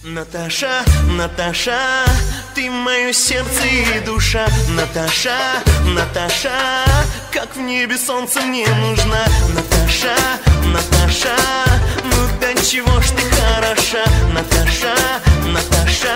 Наташа, Наташа, ты мое сердце и душа. Наташа, Наташа, как в небе солнце мне нужна. Наташа, Наташа, ну до чего ж ты хороша. Наташа, Наташа.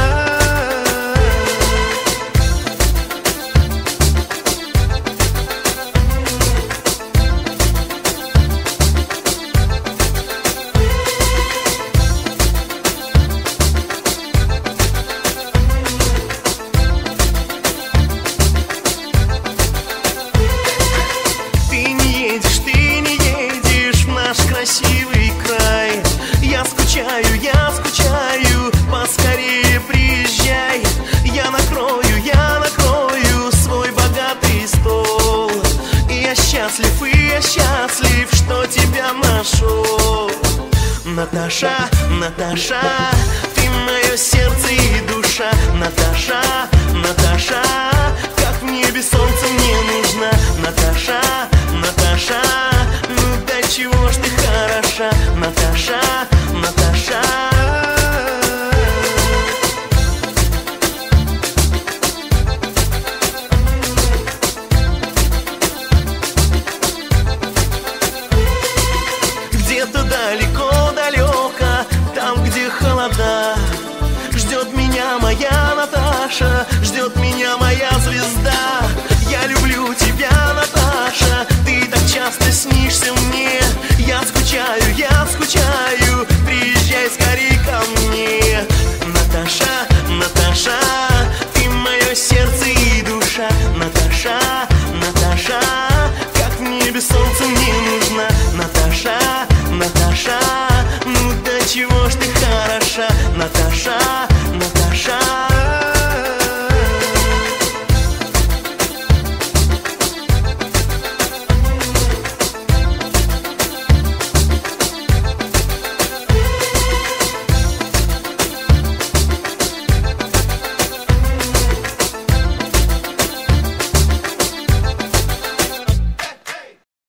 Красивый край, я скучаю, поскорее приезжай. Я накрою свой богатый стол. И я счастлив, что тебя нашел. Наташа, Наташа, ты мое сердце и душа. Наташа, Наташа, как в небе солнце мне нужно. Наташа, Наташа, ну до чего ж ты хороша. Наташа, Наташа. Где-то далеко, там, где холода, ждет меня моя Наташа, ждет меня моя звезда. Я люблю тебя, Наташа, ты так часто снишься мне. Я скучаю, приезжай скорей ко мне. Наташа, Наташа, ты мое сердце и душа. Наташа, Наташа, как в небе солнце мне нужна. Наташа, Наташа, ну до чего ж ты хороша. Наташа.